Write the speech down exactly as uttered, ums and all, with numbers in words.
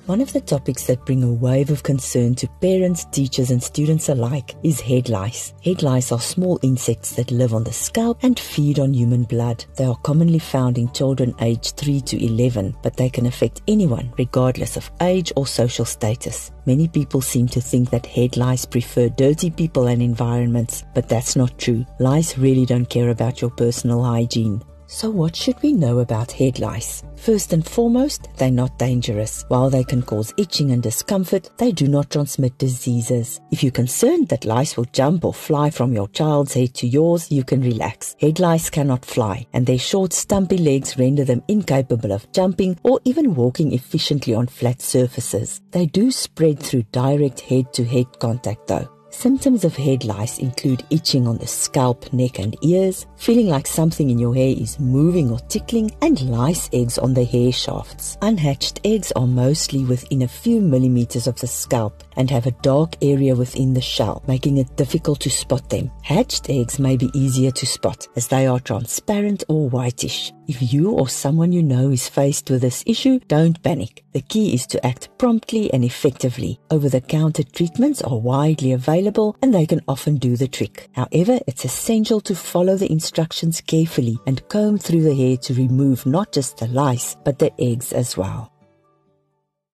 One of the topics that bring a wave of concern to parents, teachers and students alike is head lice. Head lice are small insects that live on the scalp and feed on human blood. They are commonly found in children aged three to eleven, but they can affect anyone regardless of age or social status. Many people seem to think that head lice prefer dirty people and environments, but that's not true. Lice really don't care about your personal hygiene. So what should we know about head lice? First and foremost, they're not dangerous. While they can cause itching and discomfort, they do not transmit diseases. If you're concerned that lice will jump or fly from your child's head to yours, you can relax. Head lice cannot fly, and their short, stumpy legs render them incapable of jumping or even walking efficiently on flat surfaces. They do spread through direct head-to-head contact though. Symptoms of head lice include itching on the scalp, neck and ears, feeling like something in your hair is moving or tickling, and lice eggs on the hair shafts. Unhatched eggs are mostly within a few millimeters of the scalp and have a dark area within the shell, making it difficult to spot them. Hatched eggs may be easier to spot as they are transparent or whitish. If you or someone you know is faced with this issue, don't panic. The key is to act promptly and effectively. Over-the-counter treatments are widely available and they can often do the trick. However, it's essential to follow the instructions carefully and comb through the hair to remove not just the lice, but the eggs as well.